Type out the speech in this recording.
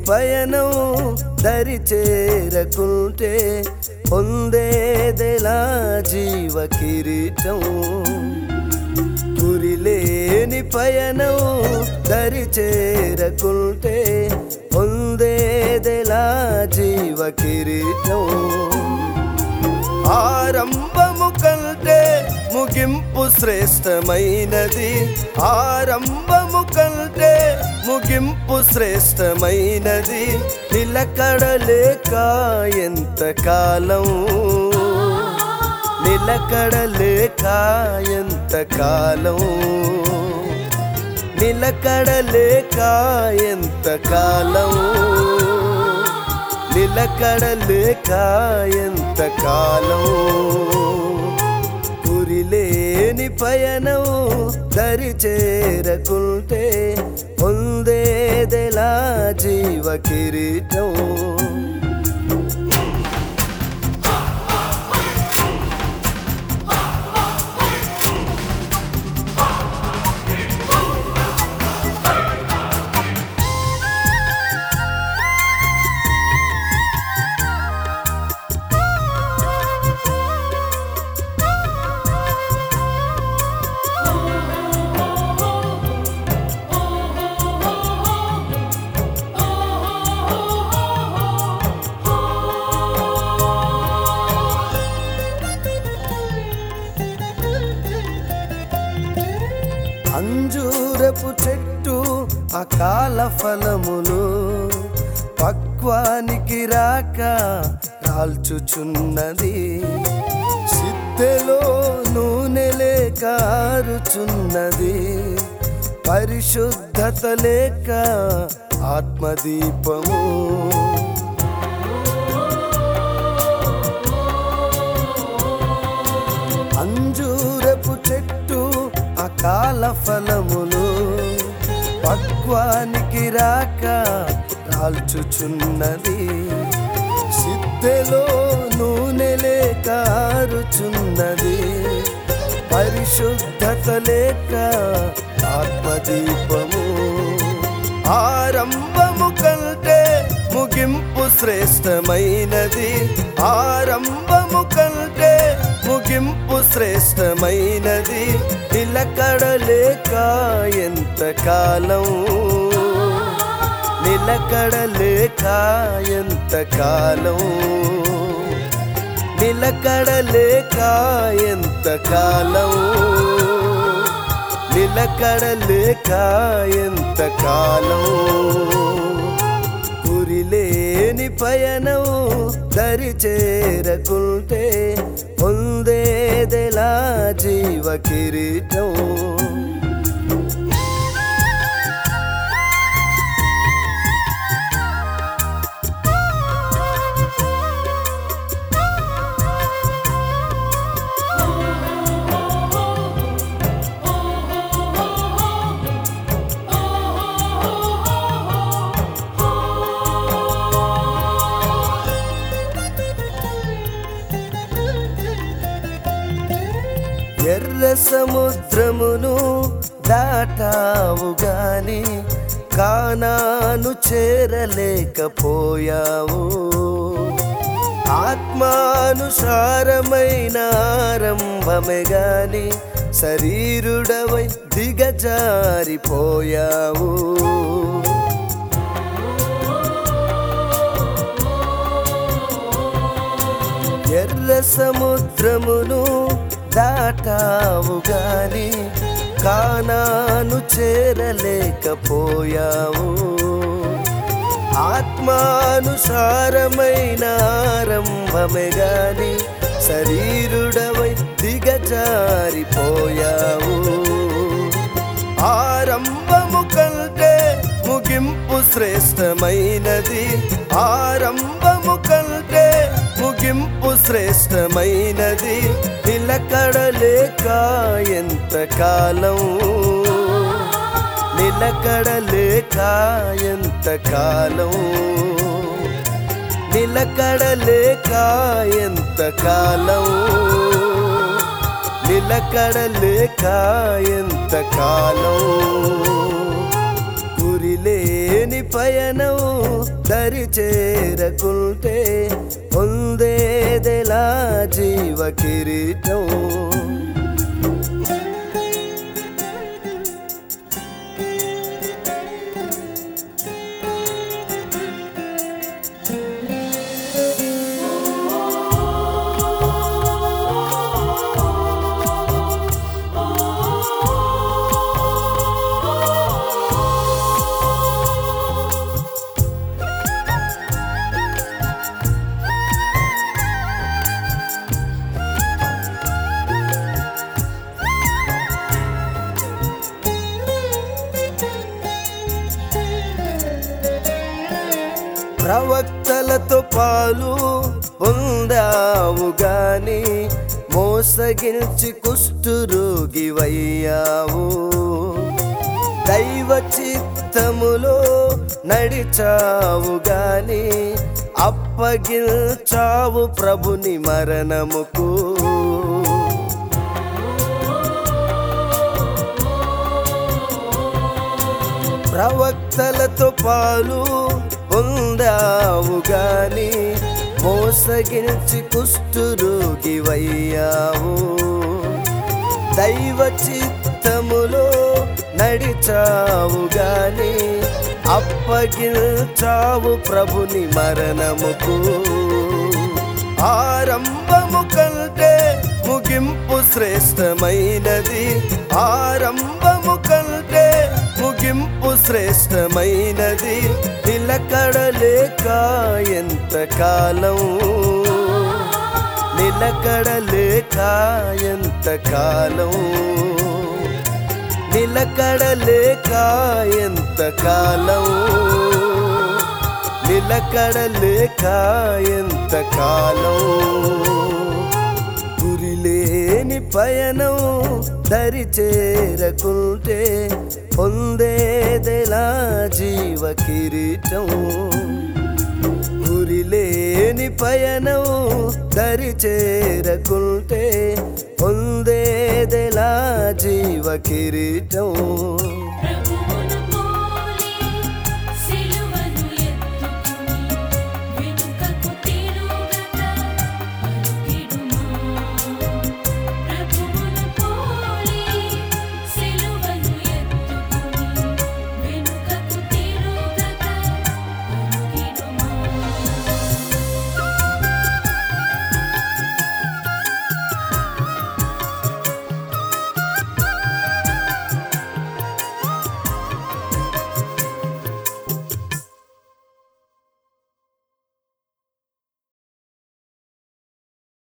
పయనం దరి చేరకుంటే పొందేదెలా జీవ కిరీటం. గురిలేని పయనం దరి చేరకుంటే పొందేదెలా జీవ కిరీటం. ఆరంభము కంటే ముగింపు శ్రేష్టమైనది, ఆరంభము కంటే ముగింపు శ్రేష్టమైనది. నిలకడలేక ఎంతకాలం, నిలకడలేక ఎంతకాలం, నిలకడలేక ఎంతకాలం, నిలకడలేక ఎంతకాలం. గురిలేని పయనం దరి చేరకుంటే పొందేదెలా జీవ కిరీటం. అంజూరపు చెట్టు అకాల ఫలములు పక్వానికి రాక కాల్చుచున్నది. సిద్ధెలో నూనె లేక ఆరుచున్నది, పరిశుద్ధత లేక ఆత్మదీపము. అంజూరపు చెట్టు అకాల ఫలములు పక్వానికి రాక కాల్చుచున్నది. సిద్ధెలో నూనె లేక ఆరుచున్నది, పరిశుద్ధత లేక ఆత్మదీపము. ఆరంభము కంటే ముగింపు శ్రేష్టమైనది, ఆరంభము కంటే ముగింపు శ్రేష్టమైనది. నిలకడలేక ఎంతకాలం, నిలకడలేక ఎంతకాలం, నిలకడలేక ఎంతకాలం, నిలకడలేక ఎంతకాలం. గురిలేని పయనం దరి చేరకుంటే పొందేదెలా జీవ కిరీటం. ఎర్ర సముద్రమును దాటావు గాని కానాను చేరలేకపోయావు. ఆత్మానుసారమైన ఆరంభమే గాని శరీరుడవై దిగజారిపోయావు. ఎర్ర సముద్రమును దాటావు గాని కానాను చేరలేకపోయావు. ఆత్మానుసారమైన ఆరంభమే గాని శరీరుడవై దిగజారిపోయావు. ఆరంభము కంటే ముగింపు శ్రేష్టమైనది, ఆరంభము కంటే ముగింపు శ్రేష్టమైనది. నిలకడలేక ఎంతకాలం, నిలకడలేక ఎంతకాలం, నిలకడలేక ఎంతకాలం, నిలకడలేక ఎంతకాలం. గురిలే గురిలేని పయనం దరి చేరకుంటే పొందేదెలా జీవ కిరీటం. ప్రవక్తలతో పాలు పొందావు గాని మోసగించి కుష్ఠరోగివయ్యావు. దైవ చిత్తములో నడిచావు గాని అప్పగించావు ప్రభుని మరణముకు. ప్రవక్తలతో పాలు పొందావు గాని మోసగించి కుష్ఠరోగివయ్యావు. దైవ చిత్తములో నడిచావు గాని అప్పగించావు ప్రభుని మరణముకు. ఆరంభము కంటే ముగింపు శ్రేష్టమైనది, ఆరంభము కంటే ముగింపు శ్రేష్టమైనది. నిలకడలేక ఎంతకాలం, నిలకడలేక ఎంతకాలం, నిలకడలేక ఎంతకాలం, నిలకడలేక ఎంతకాలం. గురిలేని పయనం దరి చేరకుంటే పొందేదెలా జీవ కిరీటం. గురిలేని పయనం దరి చేరకుంటే పొందేదెలా జీవ కిరీటం.